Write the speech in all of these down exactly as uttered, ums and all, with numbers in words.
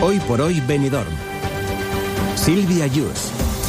Hoy por hoy Benidorm. Silvia Yus.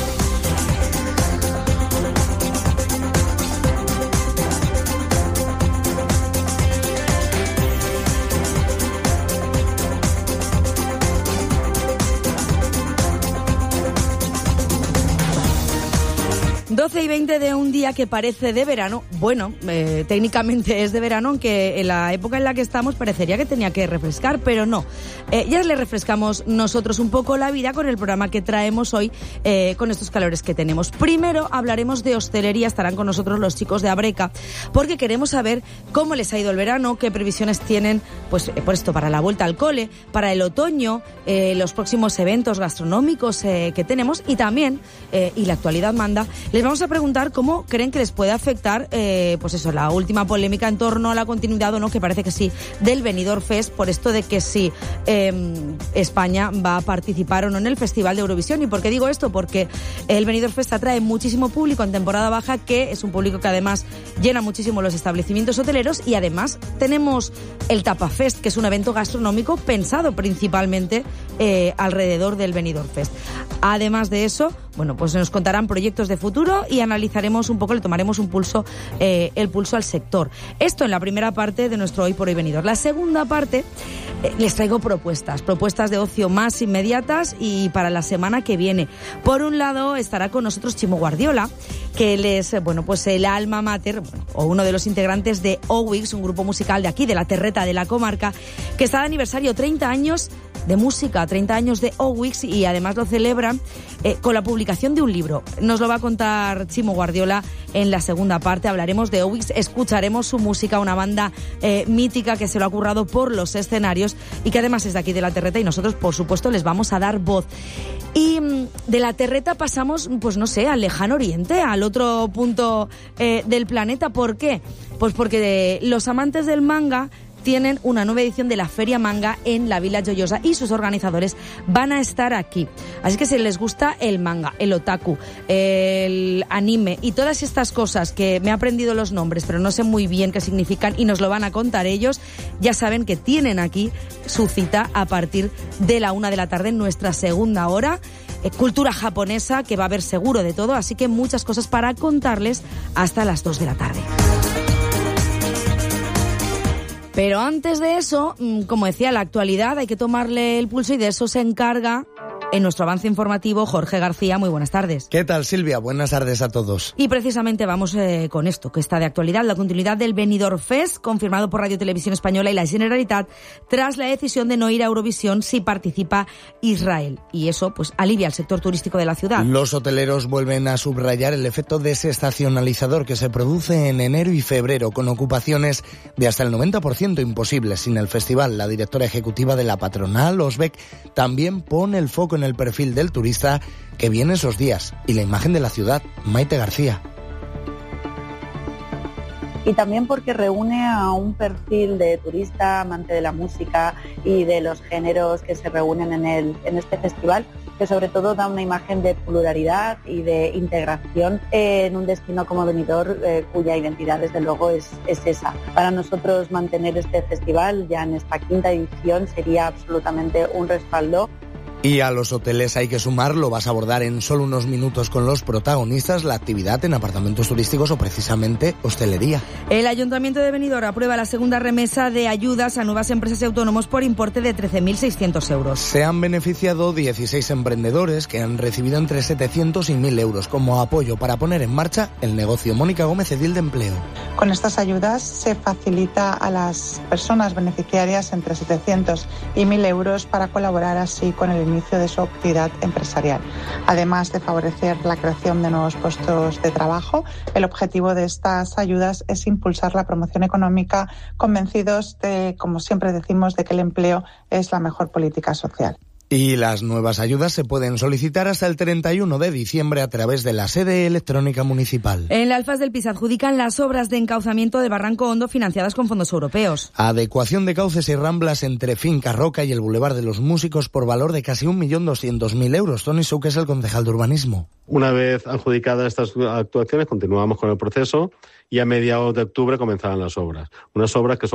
doce y veinte de un día que parece de verano. Bueno, eh, técnicamente es de verano, aunque en la época en la que estamos parecería que tenía que refrescar, pero no. Eh, ya le refrescamos nosotros un poco la vida con el programa que traemos hoy, eh, con estos calores que tenemos. Primero hablaremos de hostelería, estarán con nosotros los chicos de Abreca, porque queremos saber cómo les ha ido el verano, qué previsiones tienen, pues eh, por esto, para la vuelta al cole, para el otoño, eh, los próximos eventos gastronómicos eh, que tenemos, y también, eh, y la actualidad manda, les vamos a preguntar cómo creen que les puede afectar, eh, pues eso, la última polémica en torno a la continuidad o no, que parece que sí, del Benidorm Fest, por esto de que si eh, España va a participar o no en el Festival de Eurovisión. ¿Y por qué digo esto? Porque el Benidorm Fest atrae muchísimo público en temporada baja, que es un público que además llena muchísimo los establecimientos hoteleros, y además tenemos el Tapa Fest, que es un evento gastronómico pensado principalmente eh, alrededor del Benidorm Fest. Además de eso, bueno, pues nos contarán proyectos de futuro y analizaremos un poco, le tomaremos un pulso, eh, el pulso al sector. Esto en la primera parte de nuestro Hoy por Hoy Benidorm. La segunda parte, eh, les traigo propuestas, propuestas de ocio más inmediatas y para la semana que viene. Por un lado estará con nosotros Chimo Guardiola, que él es, bueno, pues el alma mater, bueno, o uno de los integrantes de Owix, un grupo musical de aquí, de la Terreta, de la comarca, que está de aniversario, treinta años de música, treinta años de Owix, y además lo celebran eh, con la publicación de un libro. Nos lo va a contar Chimo Guardiola en la segunda parte. Hablaremos de Owix, escucharemos su música, una banda eh, mítica que se lo ha currado por los escenarios y que además es de aquí de la Terreta, y nosotros, por supuesto, les vamos a dar voz. Y mm, de la Terreta pasamos, pues no sé, al lejano oriente, al otro punto eh, del planeta. ¿Por qué? Pues porque los amantes del manga tienen una nueva edición de la Feria Manga en la Vila Joyosa y sus organizadores van a estar aquí. Así que si les gusta el manga, el otaku, el anime y todas estas cosas que me he aprendido los nombres, pero no sé muy bien qué significan y nos lo van a contar ellos, ya saben que tienen aquí su cita a partir de la una de la tarde en nuestra segunda hora. Eh, cultura japonesa, que va a haber seguro de todo, así que muchas cosas para contarles hasta las dos de la tarde. Pero antes de eso, como decía, la actualidad hay que tomarle el pulso, y de eso se encarga en nuestro avance informativo Jorge García. Muy buenas tardes. ¿Qué tal, Silvia? Buenas tardes a todos. Y precisamente vamos eh, con esto, que está de actualidad, la continuidad del Benidorm Fest, confirmado por Radio Televisión Española y la Generalitat, tras la decisión de no ir a Eurovisión si participa Israel. Y eso, pues, alivia al sector turístico de la ciudad. Los hoteleros vuelven a subrayar el efecto desestacionalizador que se produce en enero y febrero, con ocupaciones de hasta el noventa por ciento imposibles sin el festival. La directora ejecutiva de la patronal, Osbeck, también pone el foco en el perfil del turista que viene esos días y la imagen de la ciudad. Maite García. Y también porque reúne a un perfil de turista, amante de la música y de los géneros que se reúnen en, el, en este festival, que sobre todo da una imagen de pluralidad y de integración en un destino como Benidorm, eh, cuya identidad desde luego es, es esa. Para nosotros mantener este festival ya en esta quinta edición sería absolutamente un respaldo. Y a los hoteles hay que sumarlo. Vas a abordar en solo unos minutos con los protagonistas la actividad en apartamentos turísticos o precisamente hostelería. El Ayuntamiento de Benidorm aprueba la segunda remesa de ayudas a nuevas empresas y autónomos por importe de trece mil seiscientos euros. Se han beneficiado dieciséis emprendedores que han recibido entre setecientos y mil euros como apoyo para poner en marcha el negocio. Mónica Gómez, edil de Empleo. Con estas ayudas se facilita a las personas beneficiarias entre setecientos y mil euros para colaborar así con el inicio de su actividad empresarial. Además de favorecer la creación de nuevos puestos de trabajo, el objetivo de estas ayudas es impulsar la promoción económica, convencidos de, como siempre decimos, de que el empleo es la mejor política social. Y las nuevas ayudas se pueden solicitar hasta el treinta y uno de diciembre a través de la sede electrónica municipal. En la Alfaz del Pi se adjudican las obras de encauzamiento del Barranco Hondo financiadas con fondos europeos. Adecuación de cauces y ramblas entre Finca Roca y el Boulevard de los Músicos por valor de casi un millón doscientos mil euros. Tony Suc es el concejal de urbanismo. Una vez adjudicadas estas actuaciones, continuamos con el proceso y a mediados de octubre comenzarán las obras. Unas obras que son